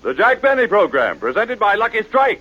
The Jack Benny Program, presented by Lucky Strike.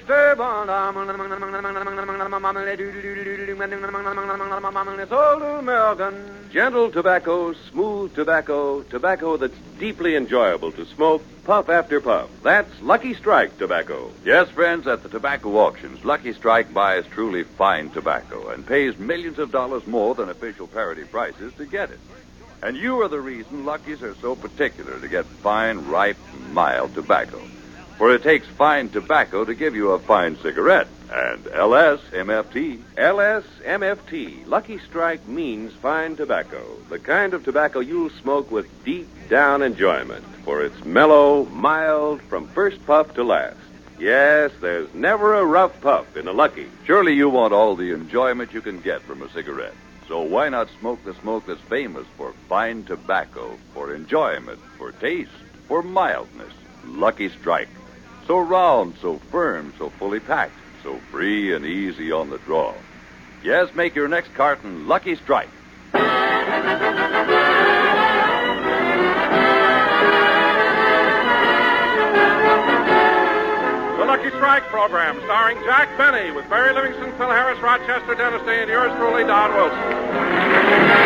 Gentle tobacco, smooth tobacco, tobacco that's deeply enjoyable to smoke, puff after puff. That's Lucky Strike tobacco. Yes, friends, at the tobacco auctions, Lucky Strike buys truly fine tobacco and pays millions of dollars more than official parity prices to get it. And you are the reason Lucky's are so particular to get fine, ripe, mild tobacco. For it takes fine tobacco to give you a fine cigarette. And LSMFT. LSMFT. Lucky Strike means fine tobacco. The kind of tobacco you'll smoke with deep down enjoyment. For it's mellow, mild, from first puff to last. Yes, there's never a rough puff in a Lucky. Surely you want all the enjoyment you can get from a cigarette. So why not smoke the smoke that's famous for fine tobacco, for enjoyment, for taste, for mildness? Lucky Strike. So round, so firm, so fully packed, so free and easy on the draw. Yes, make your next carton Lucky Strike. The Lucky Strike program, starring Jack Benny, with Barry Livingston, Phil Harris, Rochester, Dennis Day, and yours truly, Don Wilson.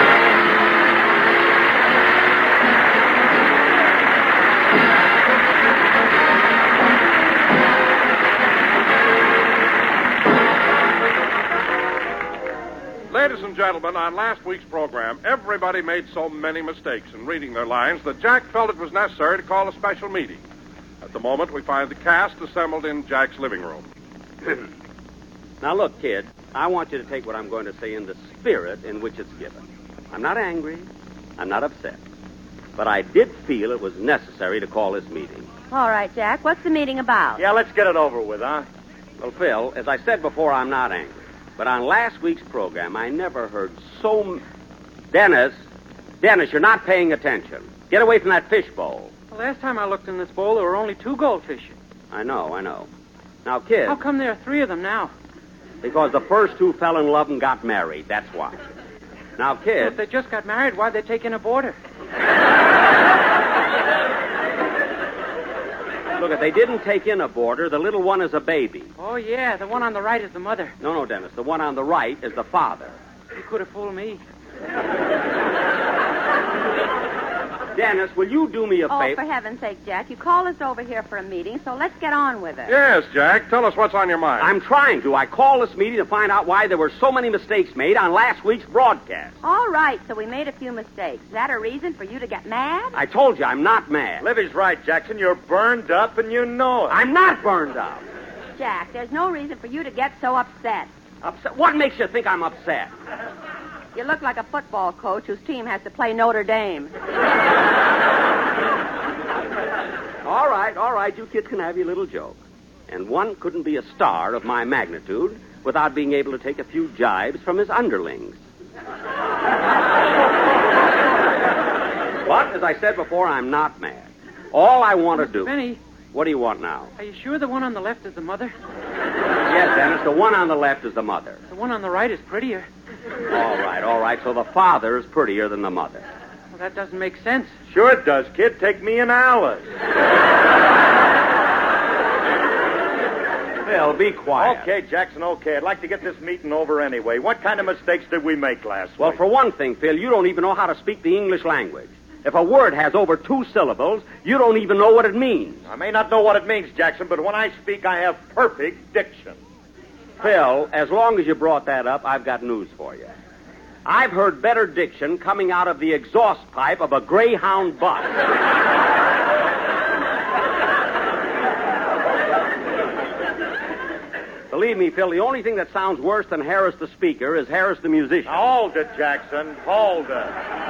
Ladies and gentlemen, on last week's program, everybody made so many mistakes in reading their lines that Jack felt it was necessary to call a special meeting. At the moment, we find the cast assembled in Jack's living room. Now, look, kid, I want you to take what I'm going to say in the spirit in which it's given. I'm not angry. I'm not upset. But I did feel it was necessary to call this meeting. All right, Jack. What's the meeting about? Yeah, let's get it over with, huh? Well, Phil, as I said before, I'm not angry. But on last week's program, I never heard so... Dennis, you're not paying attention. Get away from that fishbowl. The last time I looked in this bowl, there were only 2 goldfish. I know. Now, kid... How come there are 3 of them now? Because the first 2 fell in love and got married. That's why. Now, kid... Well, if they just got married, why'd they take in a boarder? Look, if they didn't take in a boarder, the little one is a baby. Oh, yeah, the one on the right is the mother. No, Dennis, the one on the right is the father. You could have fooled me. Dennis, will you do me a Oh, favor? for heaven's sake, Jack. You called us over here for a meeting, so let's get on with it. Yes, Jack, tell us what's on your mind. I'm trying to. I called this meeting to find out why there were so many mistakes made on last week's broadcast. All right, so we made a few mistakes. Is that a reason for you to get mad? I told you I'm not mad. Livy's right, Jackson. You're burned up and you know it. I'm not burned up. Jack, there's no reason for you to get so upset. Upset? What makes you think I'm upset? You look like a football coach whose team has to play Notre Dame. All right, you kids can have your little joke. And one couldn't be a star of my magnitude without being able to take a few jibes from his underlings. But, as I said before, I'm not mad. All I want to do... Benny. What do you want now? Are you sure the one on the left is the mother? Yes, Dennis, the one on the left is the mother. The one on the right is prettier. All right, so the father is prettier than the mother. Well, that doesn't make sense. Sure it does, kid. Take me and Alice. Phil, be quiet. Okay, Jackson, okay. I'd like to get this meeting over anyway. What kind of mistakes did we make last week? Well, for one thing, Phil, you don't even know how to speak the English language. If a word has over 2 syllables, you don't even know what it means. I may not know what it means, Jackson, but when I speak, I have perfect diction. Phil, as long as you brought that up, I've got news for you. I've heard better diction coming out of the exhaust pipe of a Greyhound bus. Believe me, Phil, the only thing that sounds worse than Harris the speaker is Harris the musician. Now, hold it, Jackson. Hold it.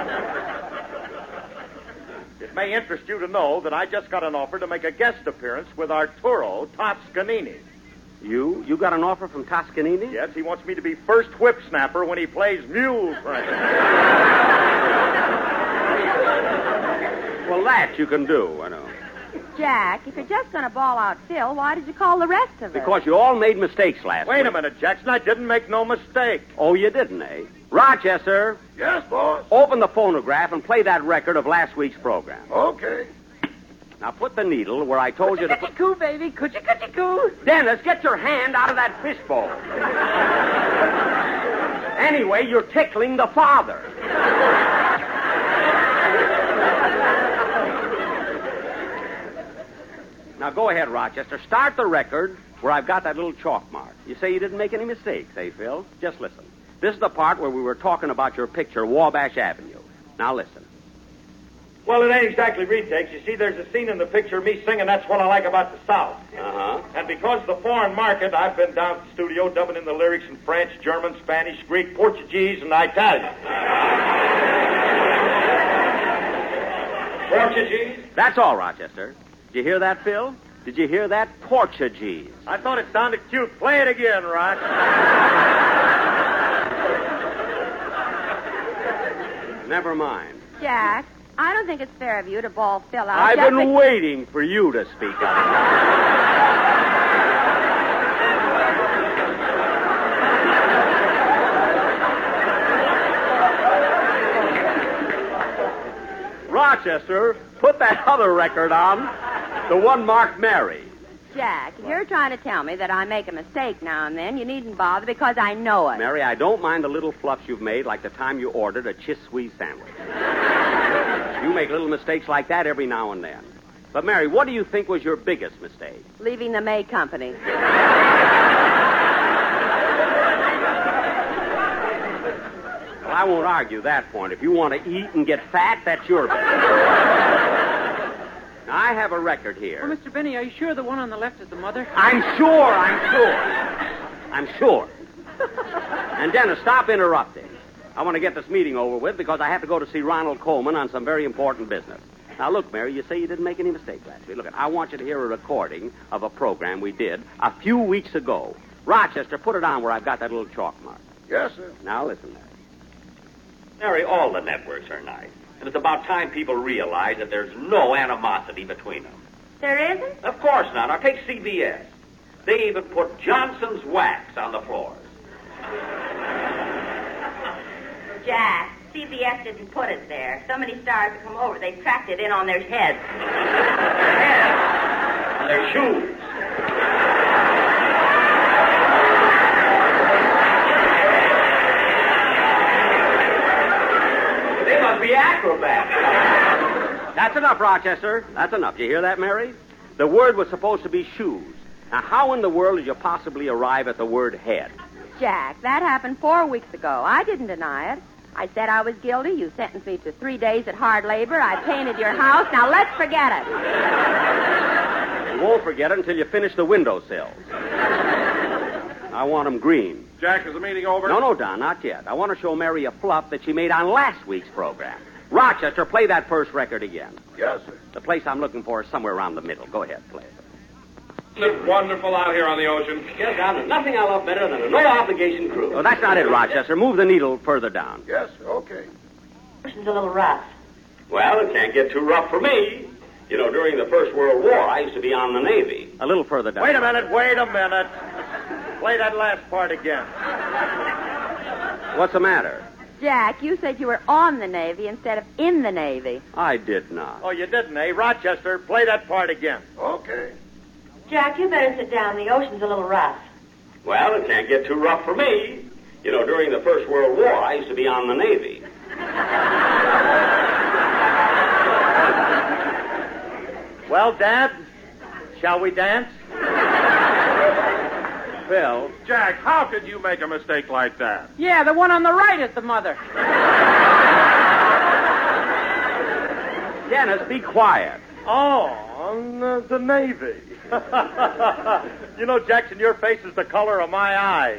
It may interest you to know that I just got an offer to make a guest appearance with Arturo Toscanini. You got an offer from Toscanini? Yes, he wants me to be first whip snapper when he plays mule train. Well, that you can do, I know. Jack, if you're just going to bawl out Phil, why did you call the rest of us? Because you all made mistakes last week. Wait a minute, Jackson. I didn't make no mistake. Oh, you didn't, eh? Rochester. Yes, boss. Open the phonograph and play that record of last week's program. Okay. Now put the needle where I told you to put... Coo, baby. Coochie-coo. Dennis, get your hand out of that fishbowl. Anyway, you're tickling the father. Now go ahead, Rochester. Start the record where I've got that little chalk mark. You say you didn't make any mistakes, eh, Phil? Just listen. This is the part where we were talking about your picture, Wabash Avenue. Now listen. Well, it ain't exactly retakes. You see, there's a scene in the picture of me singing That's What I Like About the South. Uh-huh. And because of the foreign market, I've been down to the studio dubbing in the lyrics in French, German, Spanish, Greek, Portuguese, and Italian. Portuguese? That's all, Rochester. Did you hear that, Phil? Did you hear that? Portuguese. I thought it sounded cute. Play it again, Roch. Never mind. Jack, I don't think it's fair of you to ball Phil out. I've just been waiting for you to speak up. Rochester, put that other record on, the one marked Mary. Jack, if you're trying to tell me that I make a mistake now and then, you needn't bother because I know it. Mary, I don't mind the little fluffs you've made, like the time you ordered a Chiswee sandwich. You make little mistakes like that every now and then. But, Mary, what do you think was your biggest mistake? Leaving the May Company. Well, I won't argue that point. If you want to eat and get fat, that's your business. Now, I have a record here. Well, Mr. Benny, are you sure the one on the left is the mother? I'm sure. And Dennis, stop interrupting. I want to get this meeting over with because I have to go to see Ronald Coleman on some very important business. Now, look, Mary, you say you didn't make any mistakes last week. Look, I want you to hear a recording of a program we did a few weeks ago. Rochester, put it on where I've got that little chalk mark. Yes, sir. Now, listen, Mary. Mary, all the networks are nice. And it's about time people realize that there's no animosity between them. There isn't? Of course not. Now, take CBS. They even put Johnson's wax on the floors. Jack, CBS didn't put it there. So many stars have come over, they tracked it in on their heads. On their shoes. They must be acrobats. That's enough, Rochester. That's enough. You hear that, Mary? The word was supposed to be shoes. Now, how in the world did you possibly arrive at the word head? Jack, that happened 4 weeks ago. I didn't deny it. I said I was guilty. You sentenced me to 3 days at hard labor. I painted your house. Now, let's forget it. You won't forget it until you finish the windowsills. I want them green. Jack, is the meeting over? No, Don, not yet. I want to show Mary a fluff that she made on last week's program. Rochester, play that first record again. Yes, sir. The place I'm looking for is somewhere around the middle. Go ahead, play it. Isn't it wonderful out here on the ocean? Yes, Don, there's nothing I love better than a no-obligation cruise. Oh, that's not it, Rochester. Move the needle further down. Yes, sir. Okay. Ocean's a little rough. Well, it can't get too rough for me. You know, during the First World War, I used to be on the Navy. A little further down. Wait a minute. Play that last part again. What's the matter? Jack, you said you were on the Navy instead of in the Navy. I did not. Oh, you didn't, eh? Rochester, play that part again. Okay. Jack, you better sit down. The ocean's a little rough. Well, it can't get too rough for me. You know, during the First World War, I used to be on the Navy. Well, Dad, shall we dance? Phil. Jack, how could you make a mistake like that? Yeah, the one on the right is the mother. Dennis, be quiet. Oh, on the Navy. You know, Jackson, your face is the color of my eyes.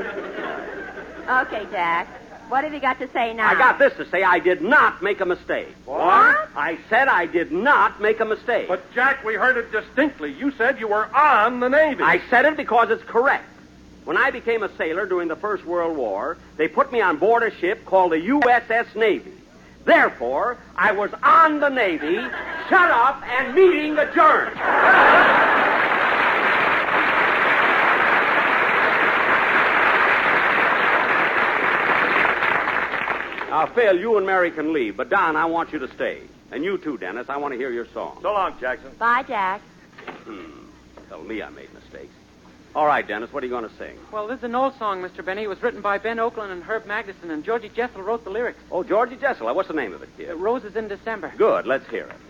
Okay, Jack. What have you got to say now? I got this to say. I did not make a mistake. What? I said I did not make a mistake. But, Jack, we heard it distinctly. You said you were on the Navy. I said it because it's correct. When I became a sailor during the First World War, they put me on board a ship called the USS Navy. Therefore, I was on the Navy. Shut up and meeting adjourned. Now, Phil, you and Mary can leave, but Don, I want you to stay. And you too, Dennis. I want to hear your song. So long, Jackson. Bye, Jack. Tell me I made mistakes. All right, Dennis, what are you going to sing? Well, this is an old song, Mr. Benny. It was written by Ben Oakland and Herb Magnuson, and Georgie Jessel wrote the lyrics. Oh, Georgie Jessel. What's the name of it, kid? Roses in December. Good. Let's hear it.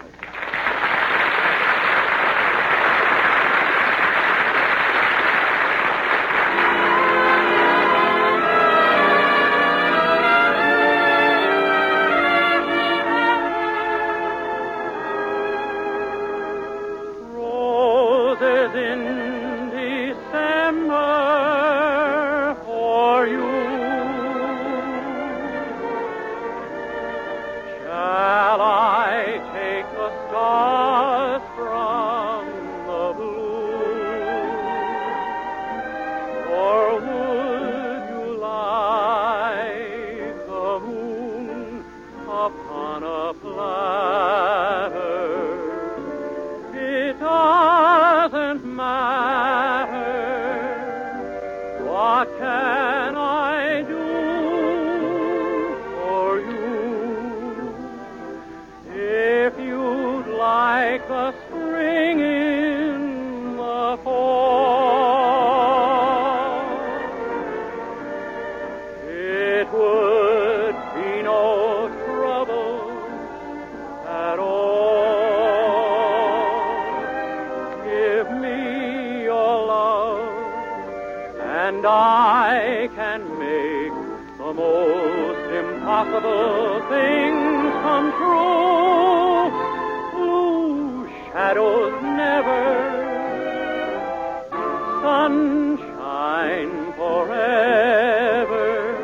Roses in December for you. Shall I take the stars from the blue? Or would you like the moon upon a platter? It doesn't matter. What can I do for you? If you'd like the spring in the fall, it would be no trouble at all. Give me your love, and I can make the most impossible things come true. Blue shadows never, sunshine forever,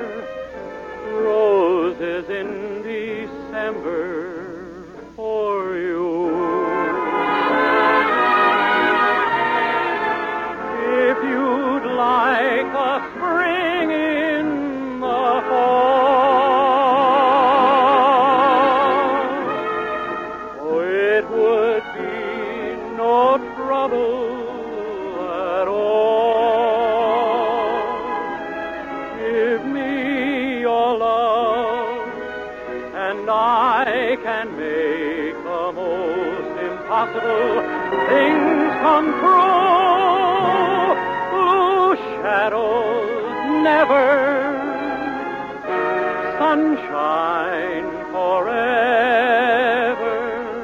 roses in December for you. If you'd like a spring in the fall, oh, it would be no trouble at all. Give me your love, and I can make the most impossible things come true. Blue shadows never, sunshine forever,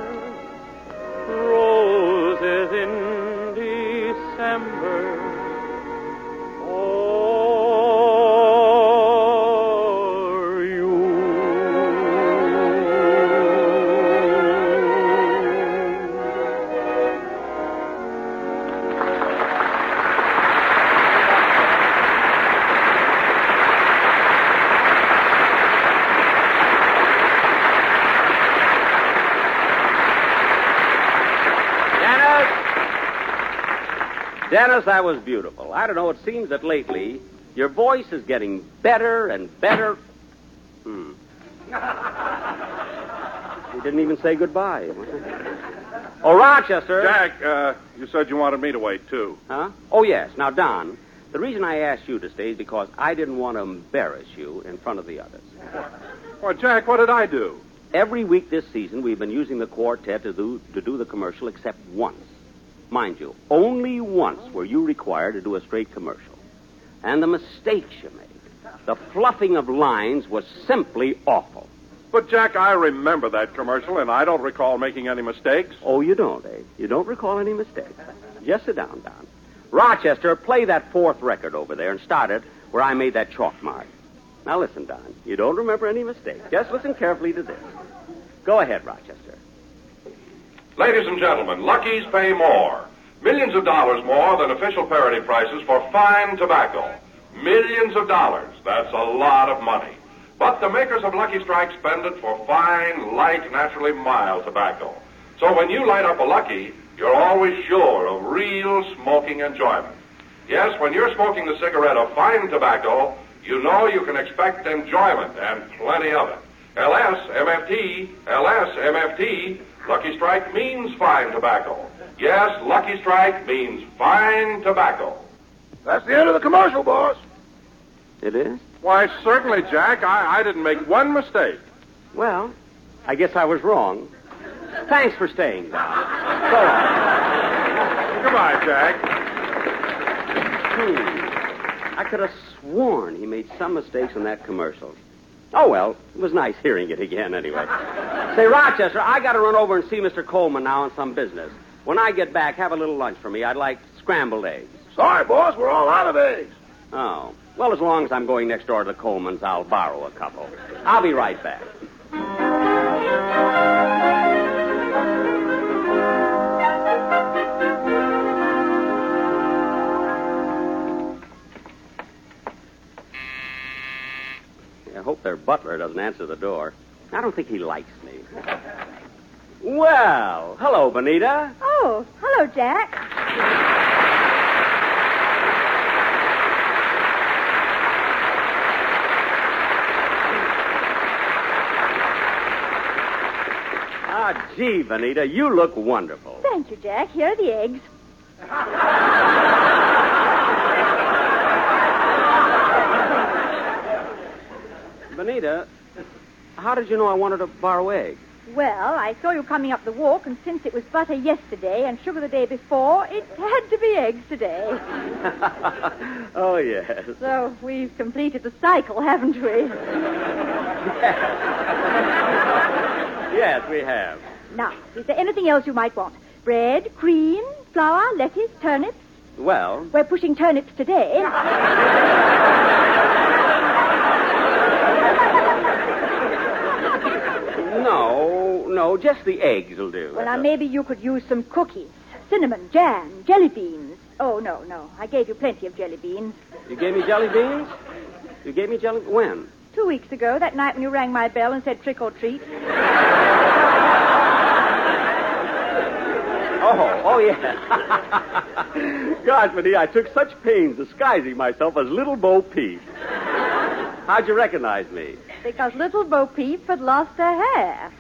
roses in December for you. Dennis, that was beautiful. I don't know, it seems that lately your voice is getting better and better. You didn't even say goodbye. Oh, Rochester. Jack, you said you wanted me to wait, too. Huh? Oh, yes. Now, Don, the reason I asked you to stay is because I didn't want to embarrass you in front of the others. Well, Jack, what did I do? Every week this season, we've been using the quartet to do the commercial except once. Mind you, only once were you required to do a straight commercial. And the mistakes you made, the fluffing of lines was simply awful. But, Jack, I remember that commercial, and I don't recall making any mistakes. Oh, you don't, eh? You don't recall any mistakes. Just sit down, Don. Rochester, play that fourth record over there and start it where I made that chalk mark. Now, listen, Don. You don't remember any mistakes. Just listen carefully to this. Go ahead, Rochester. Ladies and gentlemen, Lucky's pay more. Millions of dollars more than official parity prices for fine tobacco. Millions of dollars. That's a lot of money. But the makers of Lucky Strike spend it for fine, light, naturally mild tobacco. So when you light up a Lucky, you're always sure of real smoking enjoyment. Yes, when you're smoking the cigarette of fine tobacco, you know you can expect enjoyment and plenty of it. LS-MFT, LS-MFT, Lucky Strike means fine tobacco. Yes, Lucky Strike means fine tobacco. That's the end of the commercial, boss. It is? Why, certainly, Jack. I didn't make one mistake. Well, I guess I was wrong. Thanks for staying, Doc. So long. Goodbye, Jack. I could have sworn he made some mistakes in that commercial. Oh, well, it was nice hearing it again anyway. Say, Rochester, I got to run over and see Mr. Coleman now on some business. When I get back, have a little lunch for me. I'd like scrambled eggs. Sorry, boss, we're all out of eggs. Oh. Well, as long as I'm going next door to the Colemans, I'll borrow a couple. I'll be right back. I hope their butler doesn't answer the door. I don't think he likes me. Well, hello, Benita. Oh, hello, Jack. Ah, gee, Benita, you look wonderful. Thank you, Jack. Here are the eggs. Benita, how did you know I wanted to borrow eggs? Well, I saw you coming up the walk, and since it was butter yesterday and sugar the day before, it had to be eggs today. Oh, yes. So we've completed the cycle, haven't we? Yes, we have. Now, is there anything else you might want? Bread, cream, flour, lettuce, turnips? Well, We're pushing turnips today. No, just the eggs will do. Well, now, maybe you could use some cookies, cinnamon, jam, jelly beans. Oh, no. I gave you plenty of jelly beans. You gave me jelly beans? You gave me jelly... When? 2 weeks ago, that night when you rang my bell and said trick or treat. Oh, yeah. Gosh, Benita, I took such pains disguising myself as Little Bo Peep. How'd you recognize me? Because little Bo Peep had lost her hair.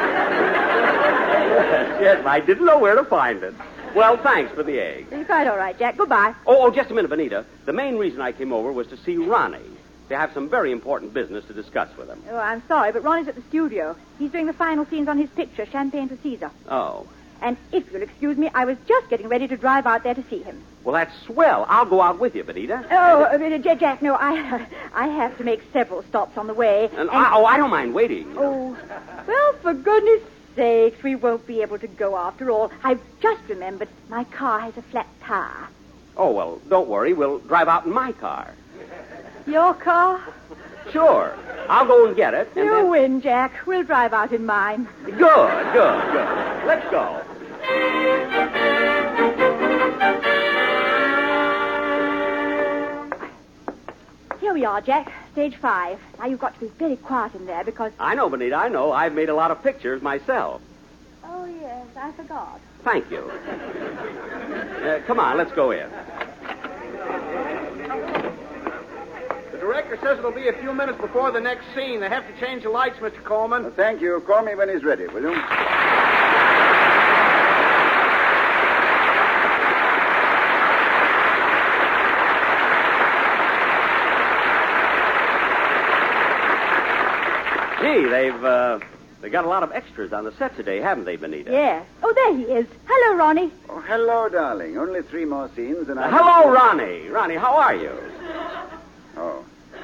Yes, I didn't know where to find it. Well, thanks for the egg. You're quite all right, Jack. Goodbye. Oh, just a minute, Benita. The main reason I came over was to see Ronnie. To have some very important business to discuss with him. Oh, I'm sorry, but Ronnie's at the studio. He's doing the final scenes on his picture, Champagne for Caesar. Oh. And if you'll excuse me, I was just getting ready to drive out there to see him. Well, that's swell. I'll go out with you, Benita. Oh, Jack, no, I have to make several stops on the way. I don't mind waiting. Oh, well, for goodness sakes, we won't be able to go after all. I've just remembered my car has a flat tire. Oh, well, don't worry. We'll drive out in my car. Your car? Sure. I'll go and get it. You win, Jack. We'll drive out in mine. Good. Let's go. Here we are, Jack. Stage 5. Now, you've got to be very quiet in there because... I know, Benita, I know. I've made a lot of pictures myself. Oh, yes, I forgot. Thank you. Come on, let's go in. The director says it'll be a few minutes before the next scene. They have to change the lights, Mr. Coleman. Well, thank you. Call me when he's ready, will you? Gee, they've got a lot of extras on the set today, haven't they, Benita? Yes. Oh, there he is. Hello, Ronnie. Oh, hello, darling. Only 3 more scenes and I... Hello, Ronnie. Ronnie, how are you? Oh.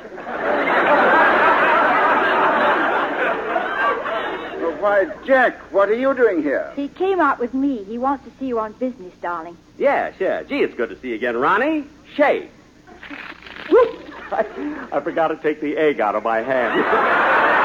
Oh, why, Jack, what are you doing here? He came out with me. He wants to see you on business, darling. Yes. Gee, it's good to see you again, Ronnie. Shake. I forgot to take the egg out of my hand.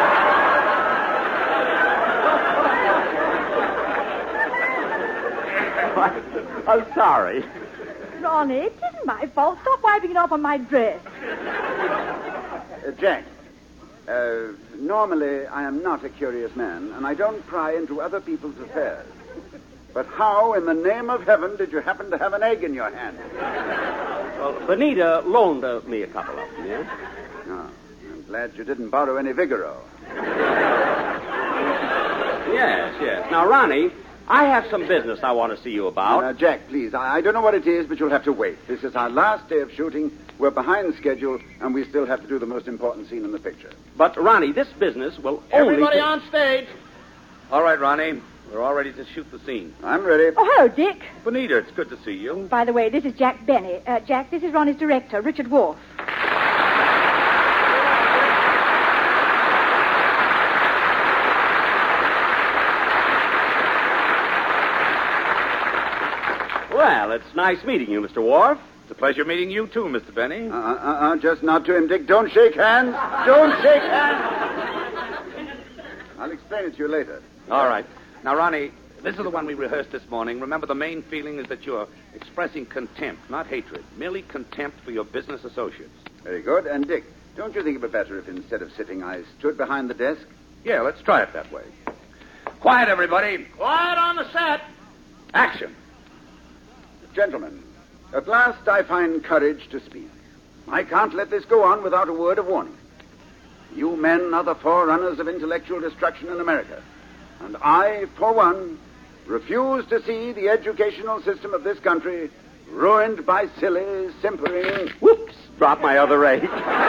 I'm sorry. Ronnie, it isn't my fault. Stop wiping it off on my dress. Jack, normally I am not a curious man, and I don't pry into other people's affairs. But how in the name of heaven did you happen to have an egg in your hand? Well, Benita loaned me a couple of them, yeah? Oh, I'm glad you didn't borrow any Vigoro. Yes. Now, Ronnie, I have some business I want to see you about. Now, Jack, please, I don't know what it is, but you'll have to wait. This is our last day of shooting, We're behind schedule, and we still have to do the most important scene in the picture. But, Ronnie, this business will only... Everybody on stage. All right, Ronnie. We're all ready to shoot the scene. I'm ready. Oh, hello, Dick. Bonita, it's good to see you. By the way, this is Jack Benny. Jack, this is Ronnie's director, Richard Wolff. Well, it's nice meeting you, Mr. Worf. It's a pleasure meeting you, too, Mr. Benny. Just nod to him, Dick. Don't shake hands. Don't shake hands. I'll explain it to you later. All right. Now, Ronnie, this is the one we rehearsed this morning. Remember, the main feeling is that you're expressing contempt, not hatred. Merely contempt for your business associates. Very good. And, Dick, don't you think it would be better if instead of sitting, I stood behind the desk? Yeah, let's try it that way. Quiet, everybody. Quiet on the set. Action. Gentlemen, at last I find courage to speak. I can't let this go on without a word of warning. You men are the forerunners of intellectual destruction in America. And I, for one, refuse to see the educational system of this country ruined by silly, simpering... Whoops! Drop my other rate.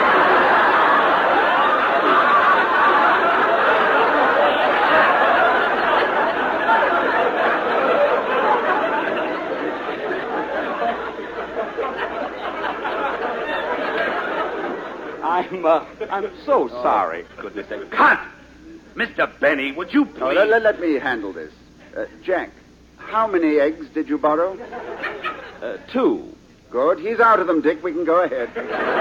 I'm so sorry. Goodness sake. Cut! Mr. Benny, would you please... let me handle this. Jack, how many eggs did you borrow? 2. Good. He's out of them, Dick. We can go ahead.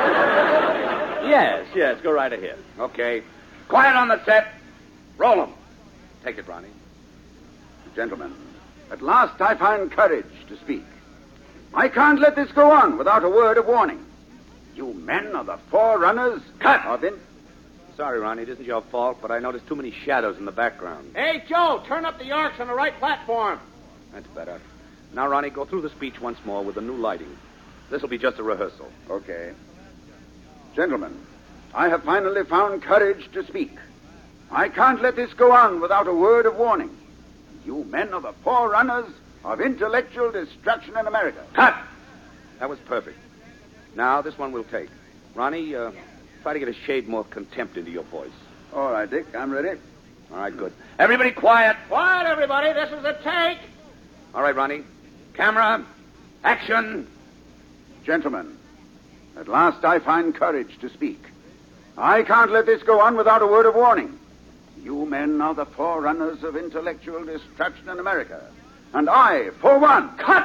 Yes, go right ahead. Okay. Quiet on the set. Roll them. Take it, Ronnie. Gentlemen, at last I find courage to speak. I can't let this go on without a word of warning. You men are the forerunners... Cut! ...of in... Sorry, Ronnie, it isn't your fault, but I noticed too many shadows in the background. Hey, Joe, turn up the arcs on the right platform. That's better. Now, Ronnie, go through the speech once more with the new lighting. This will be just a rehearsal. Okay. Gentlemen, I have finally found courage to speak. I can't let this go on without a word of warning. You men are the forerunners of intellectual destruction in America. Cut! That was perfect. Now, this one we'll take. Ronnie, try to get a shade more contempt into your voice. All right, Dick, I'm ready. All right, good. Everybody quiet. Quiet, everybody. This is a take. All right, Ronnie. Camera. Action. Gentlemen, at last I find courage to speak. I can't let this go on without a word of warning. You men are the forerunners of intellectual destruction in America. And I, for one... Cut!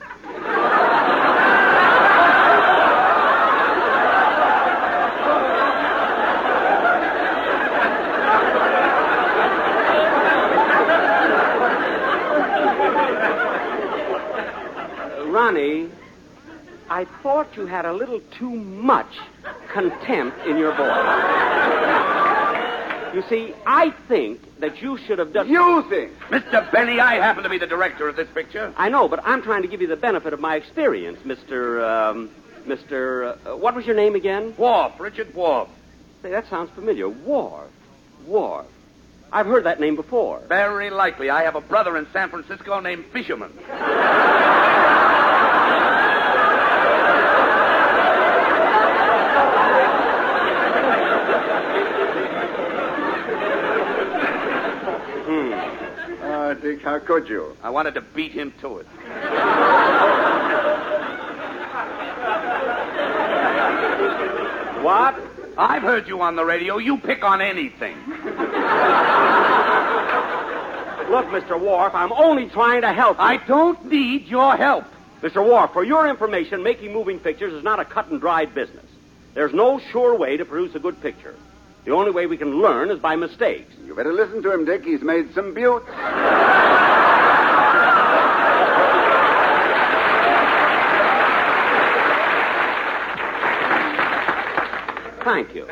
Ronnie, I thought you had a little too much contempt in your voice. You see, I think that you should have done... You think? Mr. Benny, I happen to be the director of this picture. I know, but I'm trying to give you the benefit of my experience, what was your name again? Worf, Richard Worf. Say, that sounds familiar. Worf. I've heard that name before. Very likely. I have a brother in San Francisco named Fisherman. Dick, how could you? I wanted to beat him to it. What? I've heard you on the radio. You pick on anything. Look, Mr. Worf, I'm only trying to help you. I don't need your help. Mr. Worf, for your information, making moving pictures is not a cut-and-dried business. There's no sure way to produce a good picture. The only way we can learn is by mistakes. You better listen to him, Dick. He's made some buttes. Thank you.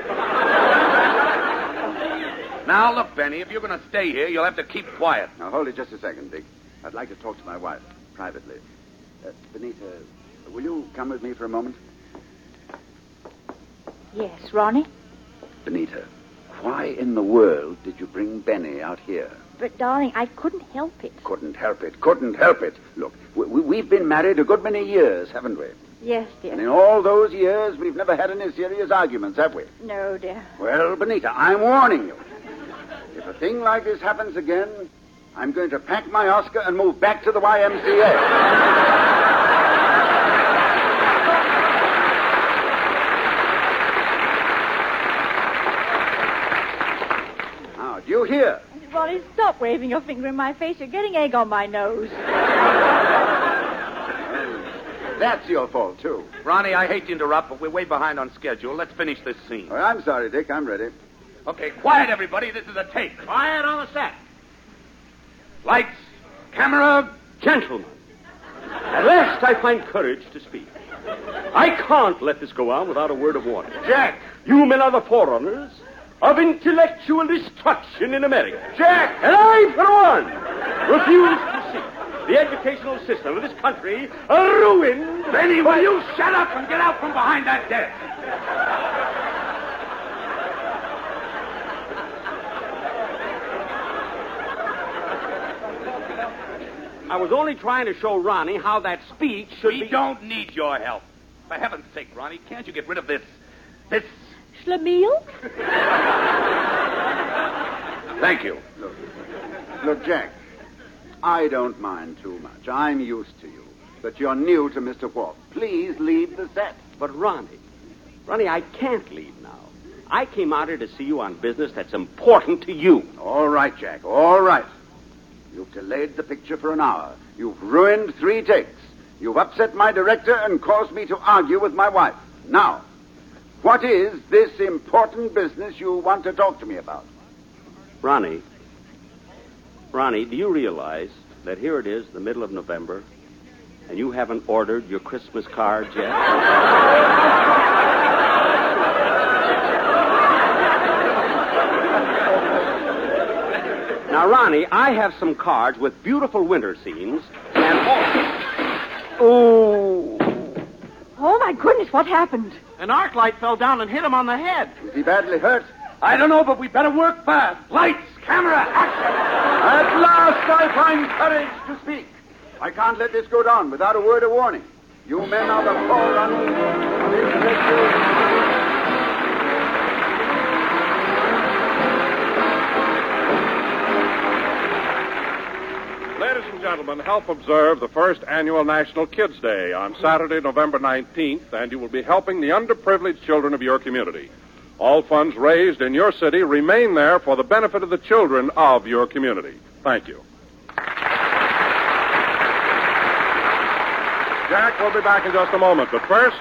Now, look, Benny, if you're going to stay here, you'll have to keep quiet. Now, hold it just a second, Dick. I'd like to talk to my wife privately. Benita, will you come with me for a moment? Yes, Ronnie? Benita, why in the world did you bring Benny out here? But, darling, I couldn't help it. Couldn't help it. Look, we've been married a good many years, haven't we? Yes, dear. And in all those years, we've never had any serious arguments, have we? No, dear. Well, Benita, I'm warning you. If a thing like this happens again, I'm going to pack my Oscar and move back to the YMCA. Now, do you hear? Ronnie, stop waving your finger in my face. You're getting egg on my nose. That's your fault, too. Ronnie, I hate to interrupt, but we're way behind on schedule. Let's finish this scene. Well, I'm sorry, Dick. I'm ready. Okay, quiet, everybody. This is a take. Quiet on the set. Lights, camera. Gentlemen, at last I find courage to speak. I can't let this go on without a word of warning. Jack! You men are the forerunners of intellectual destruction in America. Jack! And I, for one, refuse to see the educational system of this country ruined. Benny, will you shut up and get out from behind that desk? I was only trying to show Ronnie how that speech should be... We don't need your help. For heaven's sake, Ronnie, can't you get rid of this... Schlemiel? Thank you. Look, Jack, I don't mind too much. I'm used to you. But you're new to Mr. Wolf. Please leave the set. But Ronnie, I can't leave now. I came out here to see you on business that's important to you. All right, Jack, all right. You've delayed the picture for an hour. You've ruined 3 takes. You've upset my director and caused me to argue with my wife. Now, what is this important business you want to talk to me about? Ronnie, do you realize that here it is, the middle of November, and you haven't ordered your Christmas cards yet? Now, Ronnie, I have some cards with beautiful winter scenes and Oh, my goodness, what happened? An arc light fell down and hit him on the head. Is he badly hurt? I don't know, but we better work fast. Lights, camera, action! At last I find courage to speak. I can't let this go down without a word of warning. You men are the forerunners of intellectual... Ladies and gentlemen, help observe the first annual National Kids Day on Saturday, November 19th, and you will be helping the underprivileged children of your community. All funds raised in your city remain there for the benefit of the children of your community. Thank you. Jack will be back in just a moment, but first...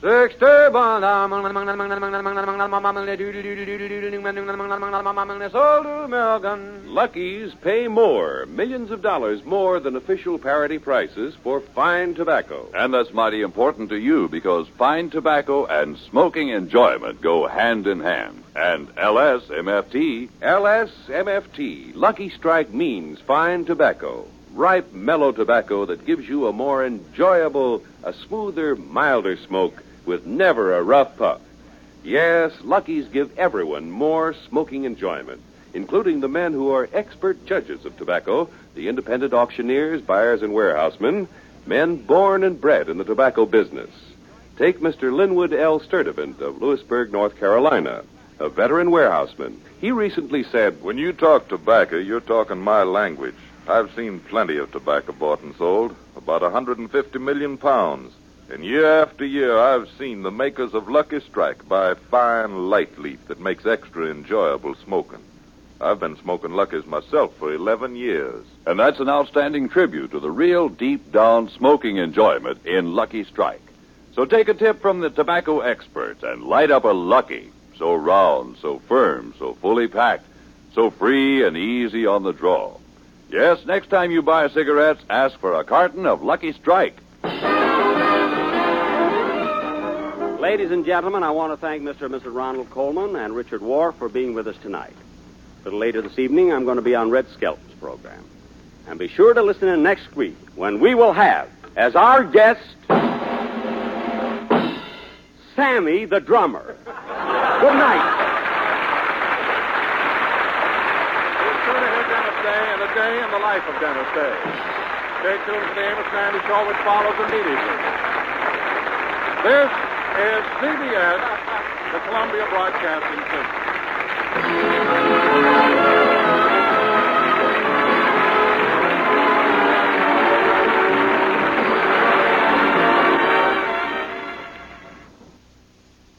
Lucky's pay more, millions of dollars more than official parity prices for fine tobacco. And that's mighty important to you because fine tobacco and smoking enjoyment go hand in hand. And LSMFT. LSMFT. Lucky Strike means fine tobacco. Ripe, mellow tobacco that gives you a more enjoyable, a smoother, milder smoke with never a rough puff. Yes, Lucky's give everyone more smoking enjoyment, including the men who are expert judges of tobacco, the independent auctioneers, buyers, and warehousemen, men born and bred in the tobacco business. Take Mr. Linwood L. Sturdivant of Lewisburg, North Carolina, a veteran warehouseman. He recently said, "When you talk tobacco, you're talking my language. I've seen plenty of tobacco bought and sold, about 150 million pounds. And year after year, I've seen the makers of Lucky Strike buy fine light leaf that makes extra enjoyable smoking. I've been smoking Lucky's myself for 11 years. And that's an outstanding tribute to the real deep-down smoking enjoyment in Lucky Strike. So take a tip from the tobacco experts and light up a Lucky. So round, so firm, so fully packed, so free and easy on the draw. Yes, next time you buy cigarettes, ask for a carton of Lucky Strike. Ladies and gentlemen, I want to thank Mr. and Mrs. Ronald Coleman and Richard Wharf for being with us tonight. A little later this evening, I'm going to be on Red Skelton's program. And be sure to listen in next week when we will have, as our guest, Sammy the drummer. Good night. Be sure to hear Dennis Day and a day in the life of Dennis Day. Stay tuned for the Amos Mandy Show, which follows immediately. This is CBS, the Columbia Broadcasting System.